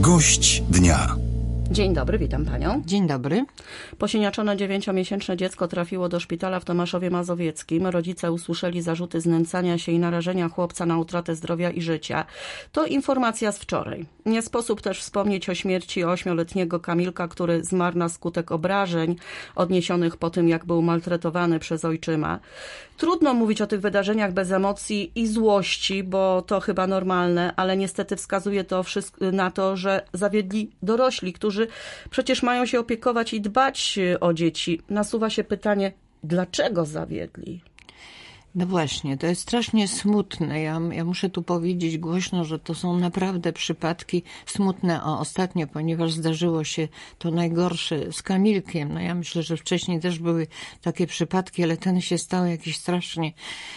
Gość dnia. Dzień dobry, witam panią. Dzień dobry. Posiniaczone 9-miesięczne dziecko trafiło do szpitala w Tomaszowie Mazowieckim. Rodzice usłyszeli zarzuty znęcania się i narażenia chłopca na utratę zdrowia i życia. To informacja z wczoraj. Nie sposób też wspomnieć o śmierci 8-letniego Kamilka, który zmarł na skutek obrażeń odniesionych po tym, jak był maltretowany przez ojczyma. Trudno mówić o tych wydarzeniach bez emocji i złości, bo to chyba normalne, ale niestety wskazuje to wszystko na to, że zawiedli dorośli, którzy przecież mają się opiekować i dbać o dzieci. Nasuwa się pytanie, dlaczego zawiedli? No właśnie, to jest strasznie smutne. Ja muszę tu powiedzieć głośno, że to są naprawdę przypadki smutne ostatnio, ponieważ zdarzyło się to najgorsze z Kamilkiem. No ja myślę, że wcześniej też były takie przypadki, ale ten się stał jakiś strasznie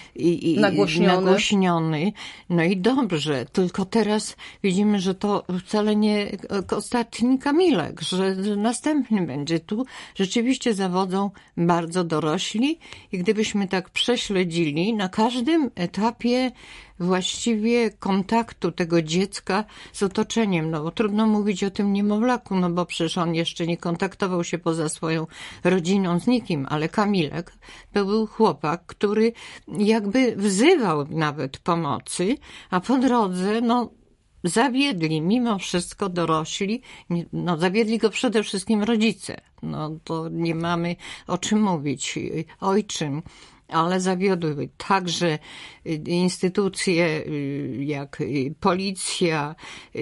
nagłośniony. No i dobrze, tylko teraz widzimy, że to wcale nie ostatni Kamilek, że następny będzie. Tu rzeczywiście zawodzą bardzo dorośli i gdybyśmy tak prześledzili na każdym etapie właściwie kontaktu tego dziecka z otoczeniem, no bo trudno mówić o tym niemowlaku, no bo przecież on jeszcze nie kontaktował się poza swoją rodziną z nikim, ale Kamilek to był chłopak, który jakby wzywał nawet pomocy, a po drodze, zawiedli mimo wszystko dorośli, zawiedli go przede wszystkim rodzice, to nie mamy o czym mówić, ojczym, ale zawiodły także instytucje jak policja,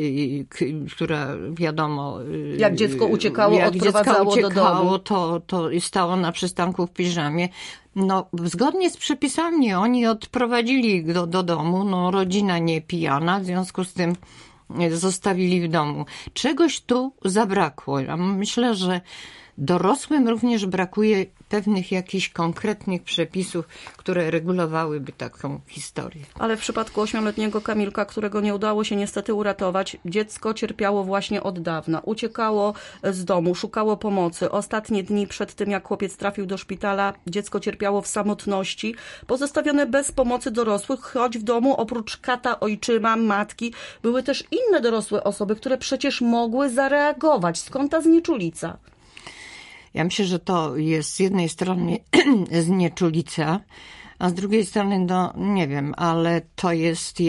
która wiadomo... Jak dziecko uciekało, odprowadzało do domu. To stało na przystanku w piżamie. Zgodnie z przepisami oni odprowadzili go do domu, rodzina nie pijana, w związku z tym zostawili w domu. Czegoś tu zabrakło. Ja myślę, że dorosłym również brakuje pewnych jakichś konkretnych przepisów, które regulowałyby taką historię. Ale w przypadku 8-letniego Kamilka, którego nie udało się niestety uratować, dziecko cierpiało właśnie od dawna. Uciekało z domu, szukało pomocy. Ostatnie dni przed tym, jak chłopiec trafił do szpitala, dziecko cierpiało w samotności, pozostawione bez pomocy dorosłych, choć w domu oprócz kata, ojczyma, matki były też inne dorosłe osoby, które przecież mogły zareagować. Skąd ta znieczulica? Ja myślę, że to jest z jednej strony znieczulica, a z drugiej strony, nie wiem, ale to jest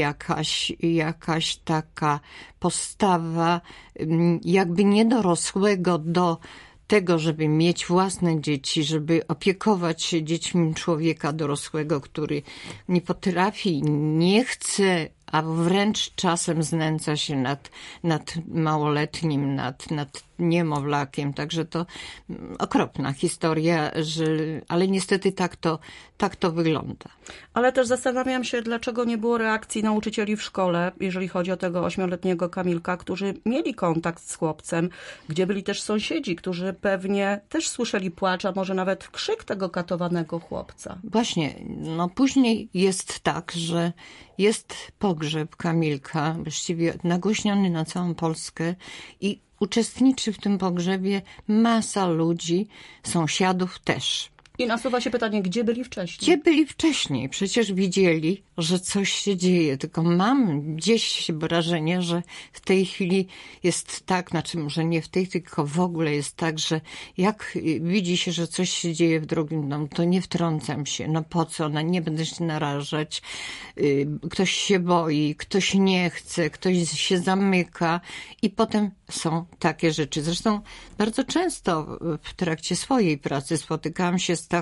jakaś taka postawa jakby niedorosłego do tego, żeby mieć własne dzieci, żeby opiekować się dziećmi człowieka dorosłego, który nie potrafi, nie chce, a wręcz czasem znęca się nad małoletnim, nad niemowlakiem. Także to okropna historia, ale niestety tak to wygląda. Ale też zastanawiam się, dlaczego nie było reakcji nauczycieli w szkole, jeżeli chodzi o tego 8-letniego Kamilka, którzy mieli kontakt z chłopcem, gdzie byli też sąsiedzi, którzy pewnie też słyszeli płacz, a może nawet krzyk tego katowanego chłopca. Właśnie, później jest tak, że jest pogrzeb Kamilka, właściwie nagłośniony na całą Polskę i uczestniczy w tym pogrzebie masa ludzi, sąsiadów też. I nasuwa się pytanie, gdzie byli wcześniej? Gdzie byli wcześniej? Przecież widzieli, że coś się dzieje, tylko mam gdzieś wrażenie, że w tej chwili jest tak, może nie w tej, tylko w ogóle jest tak, że jak widzi się, że coś się dzieje w drugim domu, to nie wtrącam się. Po co? Nie będę się narażać. Ktoś się boi, ktoś nie chce, ktoś się zamyka i potem są takie rzeczy. Zresztą bardzo często w trakcie swojej pracy spotykałam się z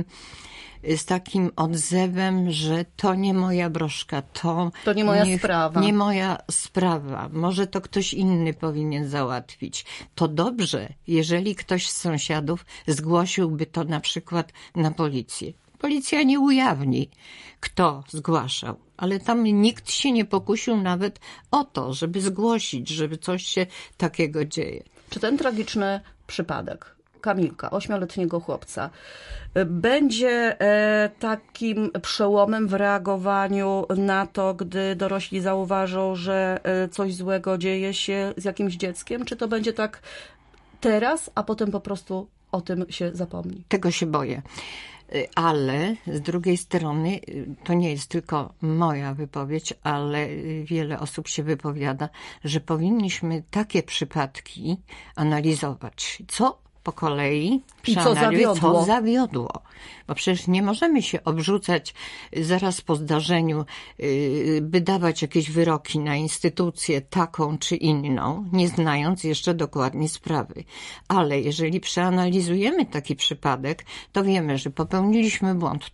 takim odzewem, że to nie moja broszka, to nie moja sprawa. Nie moja sprawa. Może to ktoś inny powinien załatwić. To dobrze, jeżeli ktoś z sąsiadów zgłosiłby to na przykład na policję. Policja nie ujawni, kto zgłaszał, ale tam nikt się nie pokusił nawet o to, żeby zgłosić, żeby coś się takiego dzieje. Czy ten tragiczny przypadek Kamilka, 8-letniego chłopca, będzie takim przełomem w reagowaniu na to, gdy dorośli zauważą, że coś złego dzieje się z jakimś dzieckiem? Czy to będzie tak teraz, a potem po prostu o tym się zapomni? Tego się boję. Ale z drugiej strony, to nie jest tylko moja wypowiedź, ale wiele osób się wypowiada, że powinniśmy takie przypadki analizować. Co po kolei co zawiodło. Bo przecież nie możemy się obrzucać zaraz po zdarzeniu, by dawać jakieś wyroki na instytucję taką czy inną, nie znając jeszcze dokładnie sprawy. Ale jeżeli przeanalizujemy taki przypadek, to wiemy, że popełniliśmy błąd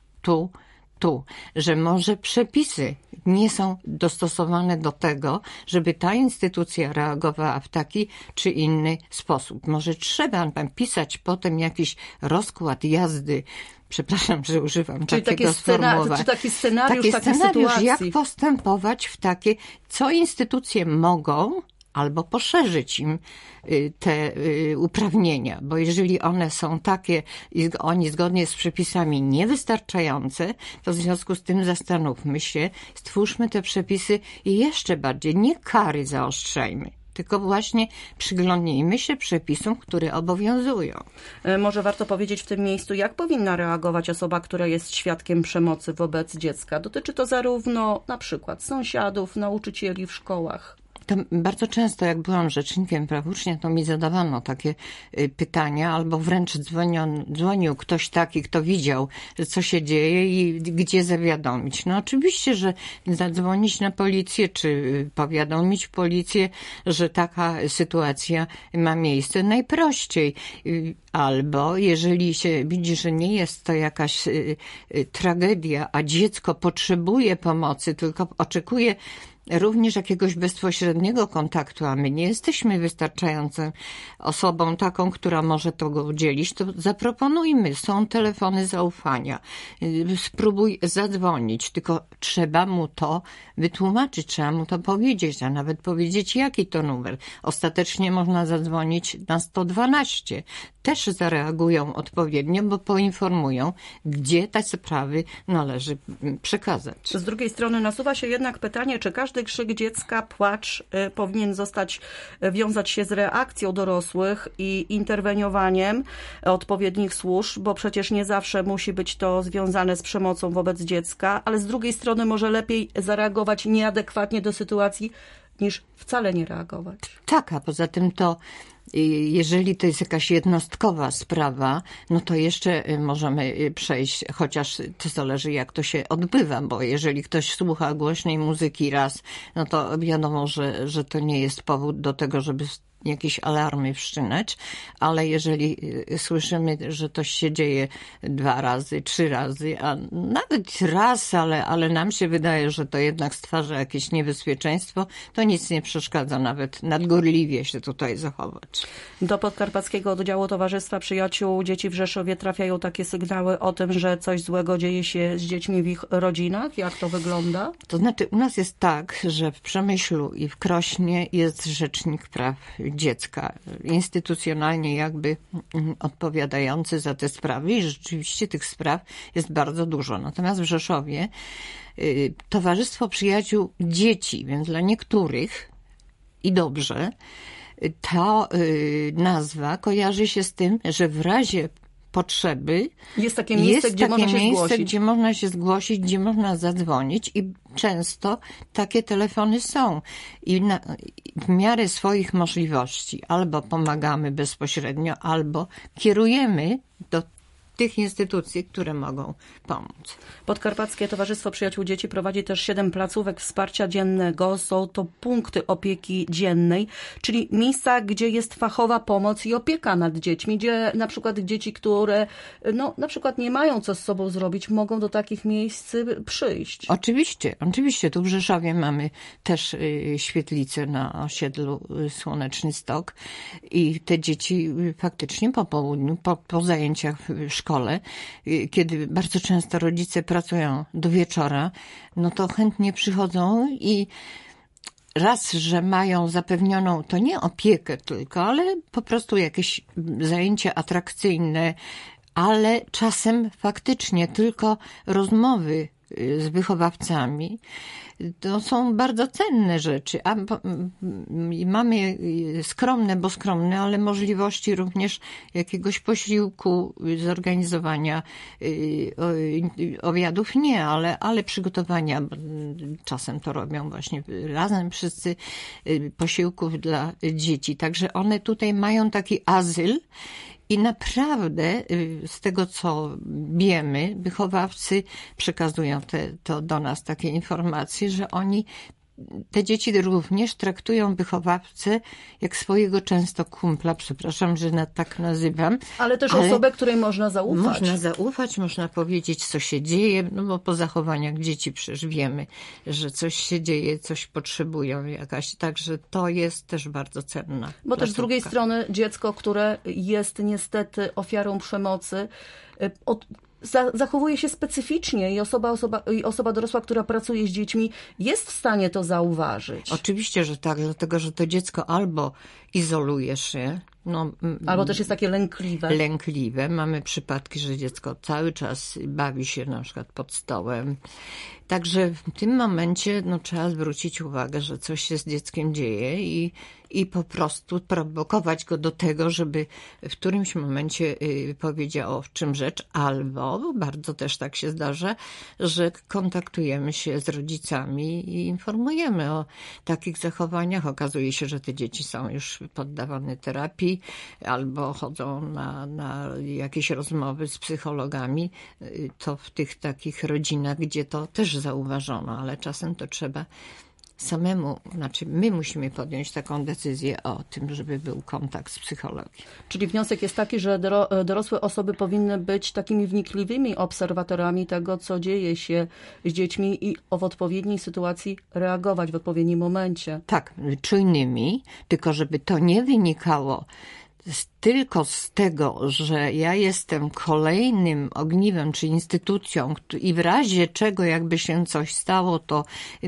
tu, że może przepisy nie są dostosowane do tego, żeby ta instytucja reagowała w taki czy inny sposób. Może trzeba napisać potem jakiś rozkład jazdy, przepraszam, że używam takiego sformułowania. Czy taki scenariusz takiej sytuacji? Jak postępować w takie, co instytucje mogą, albo poszerzyć im te uprawnienia, bo jeżeli one są takie i oni zgodnie z przepisami niewystarczające, to w związku z tym zastanówmy się, stwórzmy te przepisy jeszcze bardziej, nie kary zaostrzajmy, tylko właśnie przyglądnijmy się przepisom, które obowiązują. Może warto powiedzieć w tym miejscu, jak powinna reagować osoba, która jest świadkiem przemocy wobec dziecka. Dotyczy to zarówno na przykład sąsiadów, nauczycieli w szkołach. To bardzo często, jak byłam rzecznikiem praw ucznia, to mi zadawano takie pytania, albo wręcz dzwonił ktoś taki, kto widział, co się dzieje i gdzie zawiadomić. No oczywiście, że zadzwonić na policję, czy powiadomić policję, że taka sytuacja ma miejsce najprościej. Albo jeżeli się widzi, że nie jest to jakaś tragedia, a dziecko potrzebuje pomocy, tylko oczekuje również jakiegoś bezpośredniego kontaktu, a my nie jesteśmy wystarczającą osobą taką, która może tego udzielić, to zaproponujmy. Są telefony zaufania. Spróbuj zadzwonić, tylko trzeba mu to wytłumaczyć, trzeba mu to powiedzieć, a nawet powiedzieć, jaki to numer. Ostatecznie można zadzwonić na 112. Też zareagują odpowiednio, bo poinformują, gdzie te sprawy należy przekazać. Z drugiej strony nasuwa się jednak pytanie, czy każdy krzyk dziecka, płacz powinien wiązać się z reakcją dorosłych i interweniowaniem odpowiednich służb, bo przecież nie zawsze musi być to związane z przemocą wobec dziecka, ale z drugiej strony może lepiej zareagować nieadekwatnie do sytuacji, niż wcale nie reagować. Tak, a poza tym to jeżeli to jest jakaś jednostkowa sprawa, no to jeszcze możemy przejść, chociaż to zależy, jak to się odbywa, bo jeżeli ktoś słucha głośnej muzyki raz, no to wiadomo, że to nie jest powód do tego, żeby jakieś alarmy wszczynać, ale jeżeli słyszymy, że to się dzieje 2 razy, 3 razy, a nawet raz, ale nam się wydaje, że to jednak stwarza jakieś niebezpieczeństwo, to nic nie przeszkadza nawet nadgorliwie się tutaj zachować. Do Podkarpackiego Oddziału Towarzystwa Przyjaciół Dzieci w Rzeszowie trafiają takie sygnały o tym, że coś złego dzieje się z dziećmi w ich rodzinach? Jak to wygląda? To znaczy u nas jest tak, że w Przemyślu i w Krośnie jest Rzecznik Praw Dziecka, instytucjonalnie jakby odpowiadający za te sprawy i rzeczywiście tych spraw jest bardzo dużo. Natomiast w Rzeszowie Towarzystwo Przyjaciół Dzieci, więc dla niektórych i dobrze, ta nazwa kojarzy się z tym, że w razie potrzeby jest takie miejsce, gdzie można się zgłosić, gdzie można zadzwonić i często takie telefony są. I w miarę swoich możliwości albo pomagamy bezpośrednio, albo kierujemy do tych instytucji, które mogą pomóc. Podkarpackie Towarzystwo Przyjaciół Dzieci prowadzi też 7 placówek wsparcia dziennego. Są to punkty opieki dziennej, czyli miejsca, gdzie jest fachowa pomoc i opieka nad dziećmi, gdzie na przykład dzieci, które na przykład nie mają co z sobą zrobić, mogą do takich miejsc przyjść. Oczywiście. Tu w Rzeszowie mamy też świetlicę na osiedlu Słoneczny Stok i te dzieci faktycznie po południu, po zajęciach w szkole, kiedy bardzo często rodzice pracują do wieczora, no to chętnie przychodzą i raz, że mają zapewnioną, to nie opiekę tylko, ale po prostu jakieś zajęcia atrakcyjne, ale czasem faktycznie tylko rozmowy z wychowawcami, to są bardzo cenne rzeczy. A mamy skromne, bo skromne, ale możliwości również jakiegoś posiłku, zorganizowania obiadów nie, ale przygotowania, czasem to robią właśnie razem wszyscy, posiłków dla dzieci. Także one tutaj mają taki azyl. I naprawdę z tego, co wiemy, wychowawcy przekazują to do nas takie informacje, że oni, te dzieci również traktują wychowawcę jak swojego często kumpla, przepraszam, że tak nazywam. Ale też osobę, której można zaufać. Można zaufać, można powiedzieć, co się dzieje, no bo po zachowaniach dzieci przecież wiemy, że coś się dzieje, coś potrzebują jakaś, także to jest też bardzo cenna. Bo też z drugiej strony dziecko, które jest niestety ofiarą przemocy, zachowuje się specyficznie i osoba dorosła, która pracuje z dziećmi, jest w stanie to zauważyć. Oczywiście, że tak, dlatego że to dziecko albo izoluje się, albo też jest takie lękliwe. Lękliwe. Mamy przypadki, że dziecko cały czas bawi się na przykład pod stołem. Także w tym momencie trzeba zwrócić uwagę, że coś się z dzieckiem dzieje i po prostu prowokować go do tego, żeby w którymś momencie powiedział, w czym rzecz, albo bardzo też tak się zdarza, że kontaktujemy się z rodzicami i informujemy o takich zachowaniach. Okazuje się, że te dzieci są już poddawane terapii albo chodzą na jakieś rozmowy z psychologami. To w tych takich rodzinach, gdzie to też zauważono, ale czasem to trzeba samemu, my musimy podjąć taką decyzję o tym, żeby był kontakt z psychologiem. Czyli wniosek jest taki, że dorosłe osoby powinny być takimi wnikliwymi obserwatorami tego, co dzieje się z dziećmi i w odpowiedniej sytuacji reagować w odpowiednim momencie. Tak, czujnymi, tylko żeby to nie wynikało tylko z tego, że ja jestem kolejnym ogniwem czy instytucją i w razie czego jakby się coś stało, to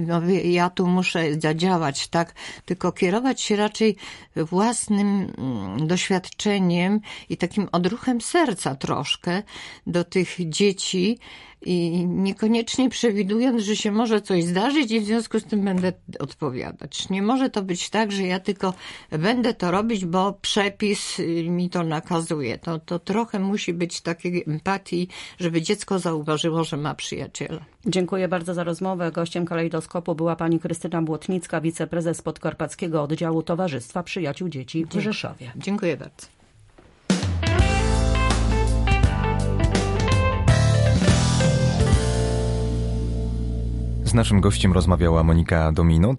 ja tu muszę zadziałać, tak? Tylko kierować się raczej własnym doświadczeniem i takim odruchem serca troszkę do tych dzieci i niekoniecznie przewidując, że się może coś zdarzyć i w związku z tym będę odpowiadać. Nie może to być tak, że ja tylko będę to robić, bo przepis mi to nakazuje. To trochę musi być takiej empatii, żeby dziecko zauważyło, że ma przyjaciela. Dziękuję bardzo za rozmowę. Gościem Kalejdoskopu była pani Krystyna Błotnicka, wiceprezes Podkarpackiego Oddziału Towarzystwa Przyjaciół Dzieci w Rzeszowie. Dziękuję bardzo. Z naszym gościem rozmawiała Monika Dominut.